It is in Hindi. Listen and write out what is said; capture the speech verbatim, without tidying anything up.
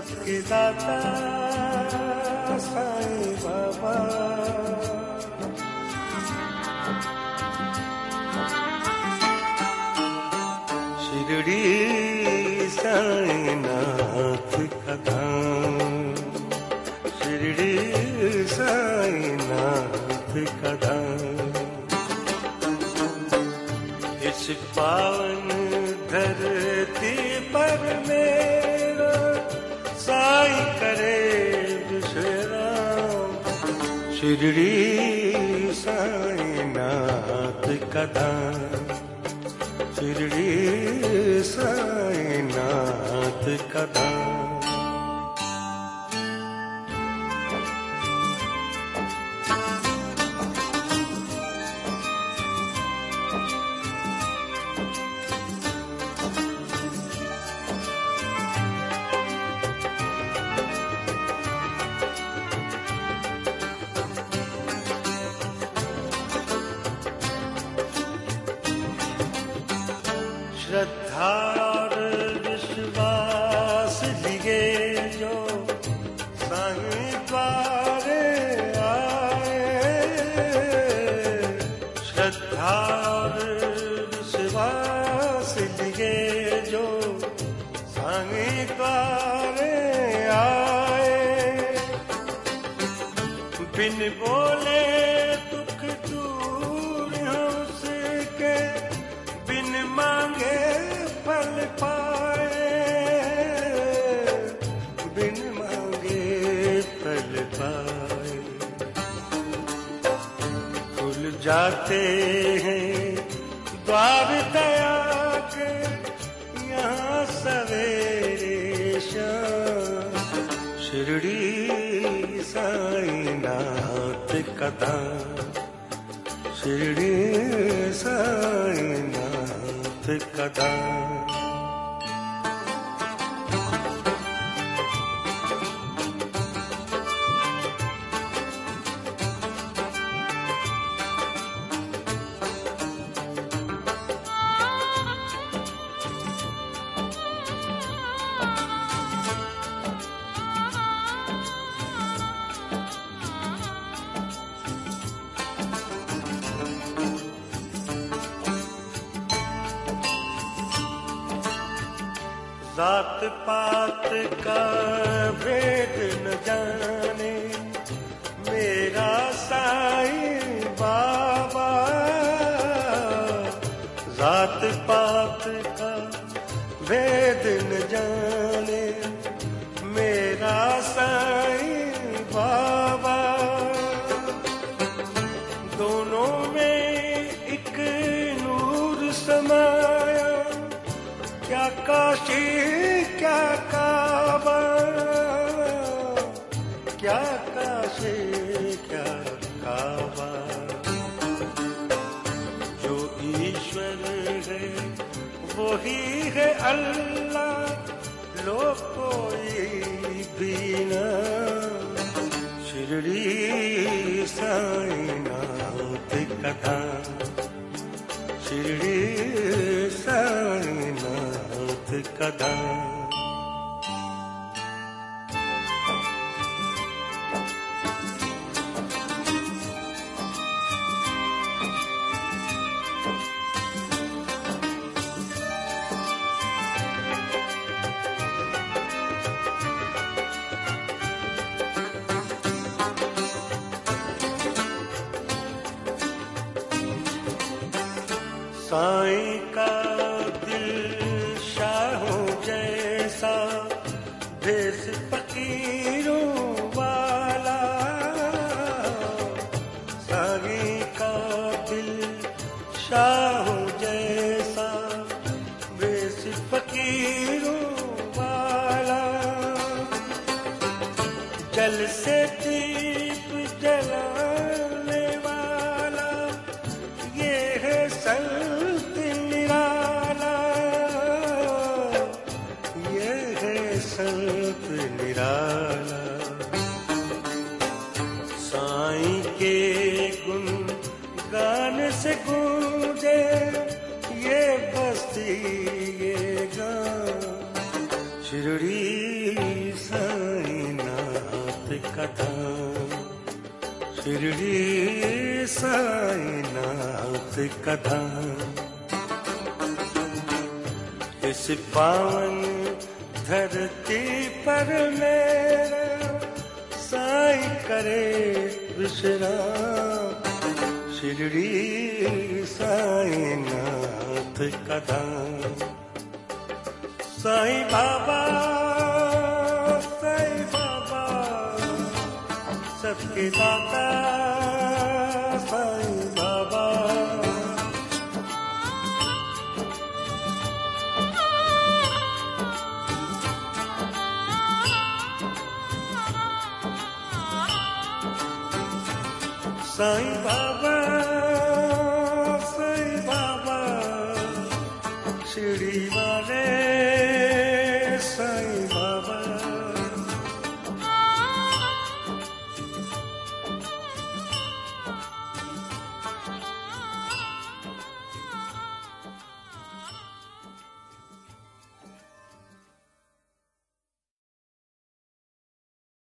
सबके दाता साईं बाबा। शिरडी साईनाथ का धाम, शिरडी साईनाथ का धाम। इस पावन धरती पर मेरा साईं करे विश्राम। शिरडी साईनाथ का धाम, शिरडी साईनाथ का धाम। श्रद्धा और विश्वास लिए जो साईं द्वारे आए, श्रद्धा और विश्वास लिए जो साईं द्वारे आए। बिन बोले दुख दूर हो उसके, बिन मांगे फल पाए, बिन मांगे फल पाए। खुल जाते हैं द्वार दया के यहाँ सवेरे शाम। शिरडी साईनाथ का धाम, शिरडी साईनाथ का धाम। जात पात का भेद न जाने मेरा साईं बाबा। जात पात का भेद न जाने मेरा साईं बाबा। दोनों में एक नूर समाया, क्या काशी क्या काबा, क्या काशी क्या काबा। जो ईश्वर है वही है अल्लाह, लोग कोई भी ना। शिरडी साईनाथ का धाम, शिरडी साईनाथ का धाम। साईं का दिल शाहों जैसा, भेष फकीरों वाला। साईं का दिल शाहों जैसा, भेष फकीरों वाला। जल से दीप जलाने वाला, ये है संत निराला, ये है संत निराला। साईं के गुण गान से गूंजे ये बस्ती ये गाँव। शिरडी साईनाथ का धाम, शिरडी साईनाथ का धाम। इस पावन धरती पर मेरा साईं करे विश्राम, शिरडी साईनाथ का धाम। साईं बाबा, साईं बाबा, सबके दाता साईं बाबा। साईं बाबा